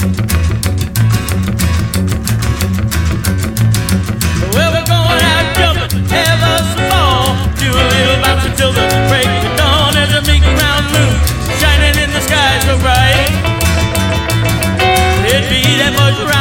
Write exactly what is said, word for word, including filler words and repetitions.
Well, we're going out jumping, have us a ball. Do a little bounce until the break of dawn. There's a big round moon shining in the sky so bright. It'd be that much right.